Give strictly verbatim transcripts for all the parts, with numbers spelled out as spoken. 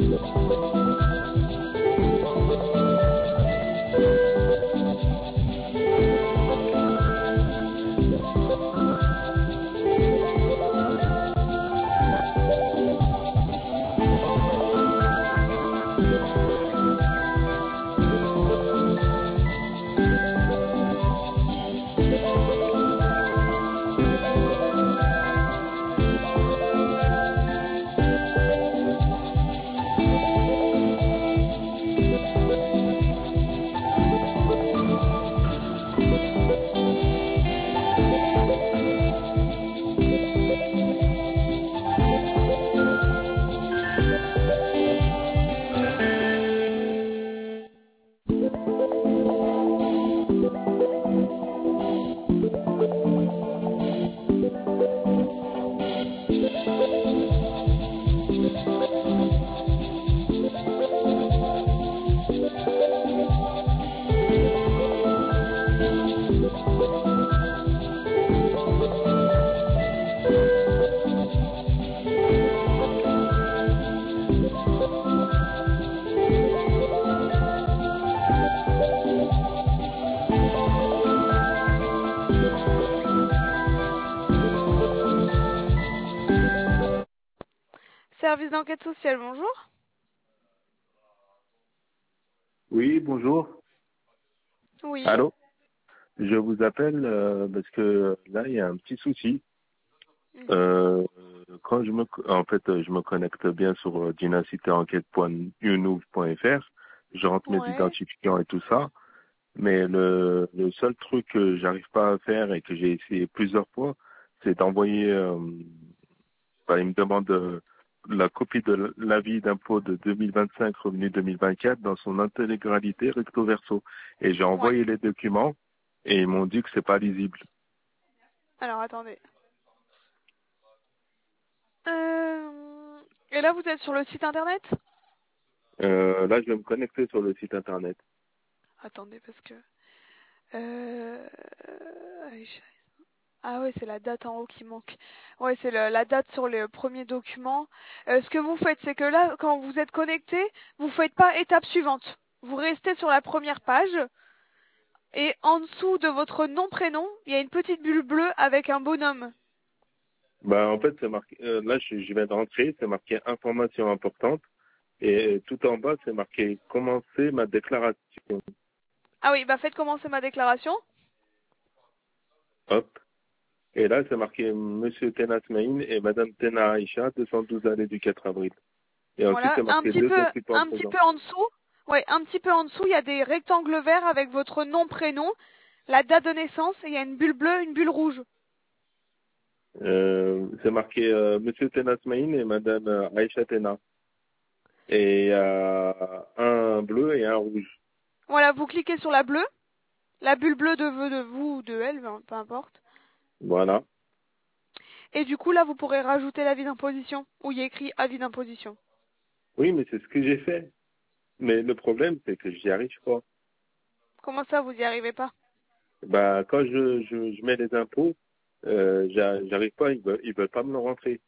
Service d'enquête sociale, bonjour. Oui, bonjour. Oui. Allô? Je vous appelle euh, parce que là, il y a un petit souci. Mhm. Euh, quand je me, en fait, je me connecte bien sur euh, dynacité enquête point unouv point f r. Je rentre mes Ouais. identifiants et tout ça. Mais le, le seul truc que j'arrive pas à faire et que j'ai essayé plusieurs fois, c'est d'envoyer. Euh, bah, il me demande euh, la copie de l'avis d'impôt de deux mille vingt-cinq, revenu deux mille vingt-quatre dans son intégralité recto verso. Et j'ai Ouais. envoyé les documents et ils m'ont dit que c'est pas lisible. Alors, attendez. Euh... Et là, vous êtes sur le site internet? Euh, là, je vais me connecter sur le site internet. Attendez, parce que... Euh... Aïcha- Ah ouais, c'est la date en haut qui manque. Ouais, c'est le- la date sur le premier document. Euh, ce que vous faites, c'est que là, quand vous êtes connecté, vous faites pas étape suivante. Vous restez sur la première page et en dessous de votre nom-prénom, il y a une petite bulle bleue avec un bonhomme. Bah, en fait, c'est marqué. Euh, là, je, je viens de rentrer, c'est marqué information importante et tout en bas, c'est marqué commencer ma déclaration. Ah oui, bah faites commencer ma déclaration. Hop. Et là, c'est marqué Monsieur Tena Smaïn et Madame Tena Aïcha, deux cent douze allée du quatre avril. Et ensuite, Voilà, c'est un marqué petit deux peu, occupants un petit présents. peu en dessous. Ouais, un petit peu en dessous, il y a des rectangles verts avec votre nom, prénom, la date de naissance et il y a une bulle bleue, une bulle rouge. Euh, c'est marqué euh, Monsieur Tena Smaïn et Madame euh, Aïcha Tena. Et euh, un bleu et un rouge. Voilà, vous cliquez sur la bleue, la bulle bleue de, vous- de vous ou de elle, ben, peu importe. Voilà. Et du coup, là, vous pourrez rajouter l'avis d'imposition, où il y a écrit avis d'imposition. Oui, mais c'est ce que j'ai fait. Mais le problème, c'est que j'y arrive pas. Comment ça, vous y arrivez pas? Bah, quand je, je, je mets les impôts, euh, j'a- j'arrive pas, ils veulent, ils veulent pas me le rentrer.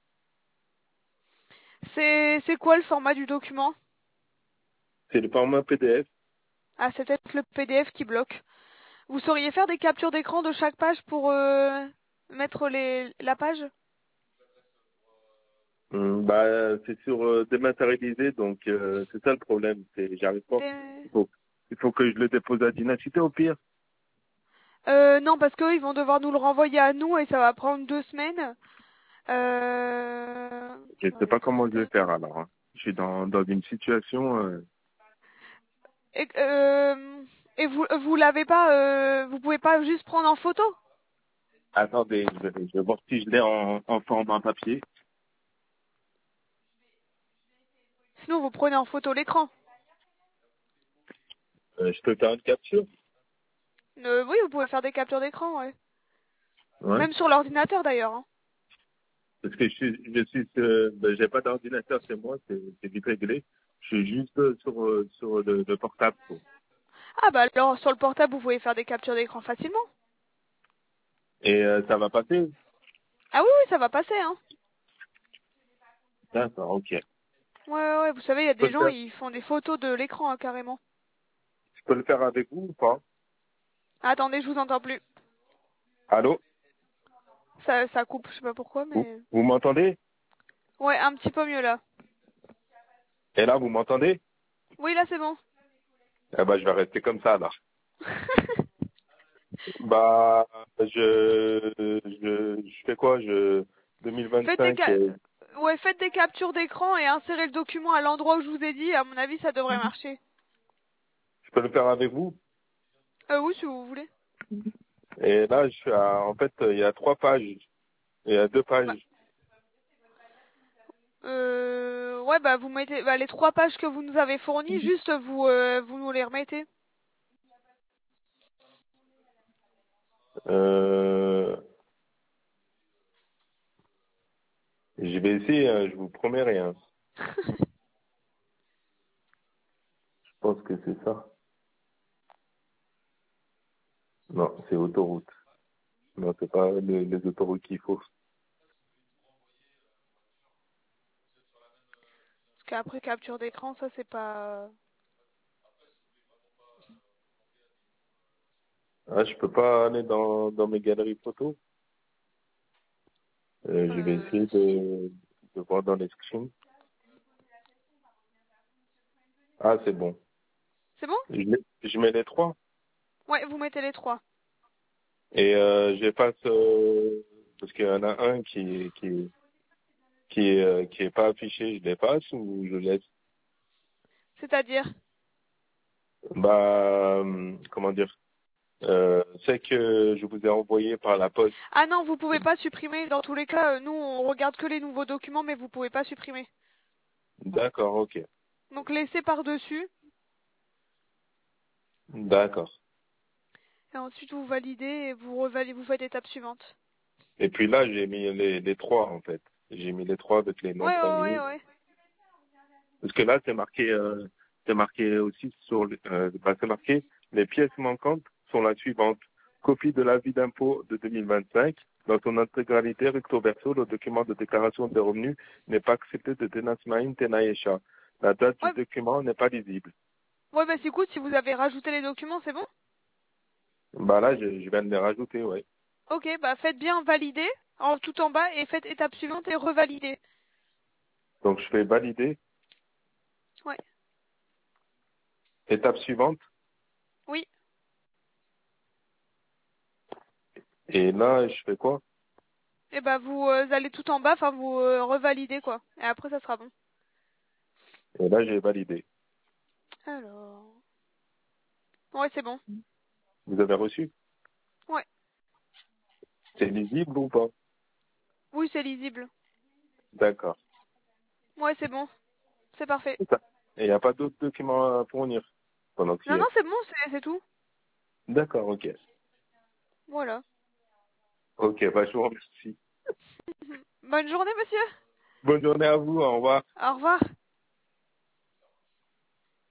C'est, c'est quoi le format du document? C'est le format P D F. Ah, c'est peut-être le P D F qui bloque. Vous sauriez faire des captures d'écran de chaque page pour euh, mettre les, la page? Hum, bah, c'est sur euh, dématérialisé, donc euh, c'est ça le problème. C'est, j'arrive pas. Des... Il faut, il faut que je le dépose à Dynacité au pire. Euh, non, parce qu'eux, ils vont devoir nous le renvoyer à nous et ça va prendre deux semaines. Euh... Je sais Attendez, pas comment je demandez vais un faire peu. alors, hein. Je suis dans, dans une situation. euh, Et, euh, et vous, vous l'avez pas, euh, vous pouvez pas juste prendre en photo? Attendez, je vais, je vais voir si je l'ai en, en format papier. Sinon, vous prenez en photo l'écran. Euh, je peux faire une capture. Euh, oui, vous pouvez faire des captures d'écran, ouais. Ouais. Même sur l'ordinateur d'ailleurs, hein. Parce que je suis, je suis, euh, ben, j'ai pas d'ordinateur chez moi, c'est, c'est vite réglé. Je suis juste euh, sur, euh, sur le, le portable, quoi. Ah bah alors, sur le portable, vous pouvez faire des captures d'écran facilement. Et euh, ça va passer? Ah oui, oui, ça va passer, hein. D'accord, ok. Ouais, ouais, ouais, vous savez, il y a Je peux des le gens, faire, ils font des photos de l'écran, hein, carrément. je peux le faire avec vous ou pas? Attendez, je vous entends plus. Allô? Ça, ça coupe, je sais pas pourquoi, Vous, mais... vous m'entendez? Ouais, un petit peu mieux là. Et là, vous m'entendez? Oui, là, c'est bon. Eh ben, je vais rester comme ça, là. Bah, je, je, je fais quoi? Je, Faites des, deux mille vingt-cinq, ca- euh, ouais, faites des captures d'écran et insérez le document à l'endroit où je vous ai dit. À mon avis, ça devrait marcher. je peux le faire avec vous? Euh, oui, si vous voulez. Et là, je suis à, en fait, il y a trois pages. Il y a deux Bah, pages. euh, ouais, bah, vous mettez, bah, les trois pages que vous nous avez fournies, juste vous, euh, vous nous les remettez. Euh, je vais essayer, hein, je vous promets rien. Je pense que c'est ça. Non, c'est autoroute. Non, c'est pas les, les autoroutes qu'il faut. Parce qu'après capture d'écran, ça c'est pas. Ah, je peux pas aller dans, dans mes galeries photos. Euh, je vais Euh, essayer si. de, de voir dans les screens. Ah, c'est bon. C'est bon? Je, mets- je mets les trois. Ouais, vous mettez les trois. Et euh, j'efface euh, parce qu'il y en a un qui qui qui est euh, qui est pas affiché, je l'efface ou je laisse. C'est-à-dire? Bah euh, comment dire, euh, c'est que je vous ai envoyé par la poste. Ah non, vous pouvez pas supprimer. Dans tous les cas, euh, nous on regarde que les nouveaux documents, mais vous pouvez pas supprimer. D'accord, ok, Donc laissez par-dessus, d'accord. et ensuite vous validez et vous revalidez, vous faites étape suivante. Et puis là, j'ai mis les les trois en fait. J'ai mis les trois avec les noms Ouais, de ouais, ouais, famille. ouais. Parce que là, c'est marqué, euh, c'est marqué aussi sur, le- euh, bah, c'est marqué, les pièces manquantes sont la suivante. Copie de l'avis d'impôt de deux mille vingt-cinq. Dans son intégralité, recto verso, le document de déclaration des revenus n'est pas accepté de Tenasmaïn Tenaïcha. La date du Ouais, document n'est pas lisible. ouais, bah c'est cool, si vous avez rajouté les documents, c'est bon? Bah là, je, je viens de les rajouter, ouais. Ok, bah faites bien valider, en tout en bas, et faites étape suivante et revalider. Donc, je fais valider. Ouais, Étape suivante. oui. Et là, je fais quoi? Et bah vous euh, allez tout en bas, enfin vous euh, revalidez quoi. Et après ça sera bon. Et là, j'ai validé. Alors. Ouais, c'est bon. Vous avez reçu? Ouais. C'est lisible ou pas? Oui, c'est lisible. D'accord. Ouais, c'est bon. C'est parfait. C'est ça. Et il n'y a pas d'autres documents à fournir pendant que j'y Non, non, ai. c'est bon, c'est c'est tout. D'accord, ok. Voilà. Ok, bah, je vous remercie. Bonne journée, monsieur. Bonne journée à vous, au revoir. Au revoir.